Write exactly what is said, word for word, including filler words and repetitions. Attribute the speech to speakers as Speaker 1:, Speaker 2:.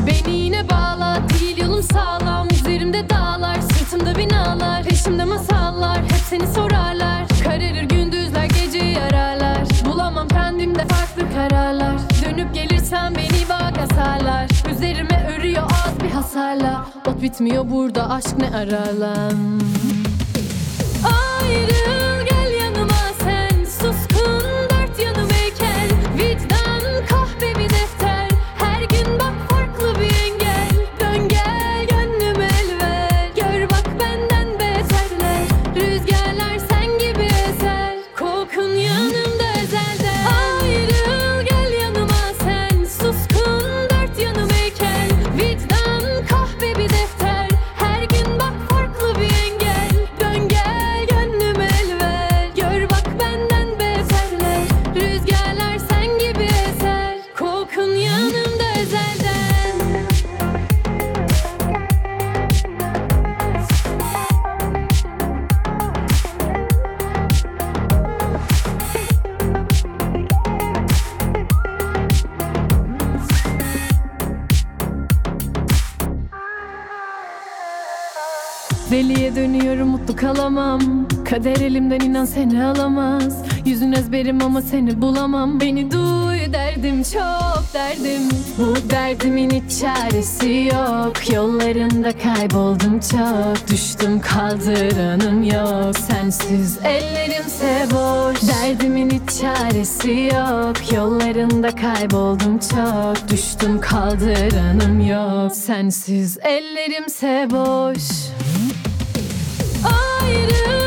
Speaker 1: Beni yine bağla, değil yolum sağlam. Üzerimde dağlar, sırtımda binalar. Peşimde masallar, hep seni sorarlar. Kararır gündüzler, geceyi ararlar. Bulamam kendimde farklı kararlar. Dönüp gelirsen beni bak asarlar. Üzerime örüyor az bir hasarla. Ot bitmiyor burada, aşk ne ararlar. Ayrıl gel yanıma sen, suskun dört yanımeyken. Vicdan kahve bir defter, her gün bak farklı bir engel. Dön gel gönlüme el ver, gör bak benden beterler. Rüzgarlar sen gibi eser, kokun yanımda ezelden. Ayrıl gel yanıma sen, suskun dört yanımeyken. Vicdan kahve bir defter, her gün bak farklı bir engel. Dön gel gönlüme el ver, gör bak benden beterler. Rüzgarlar sen gibi eser, kokun yanımda ezelden. Deliye dönüyorum, mutlu kalamam. Kader elimden, inan seni alamaz. Yüzün ezberim ama seni bulamam. Beni duy, derdim çok derdim. Bu derdimin hiç çaresi yok. Yollarında kayboldum çok. Düştüm kaldıranım yok. Sensiz ellerimse boş. Derdimin hiç çaresi yok. Yollarında kayboldum çok. Düştüm kaldıranım yok. Sensiz ellerimse boş. Ayrı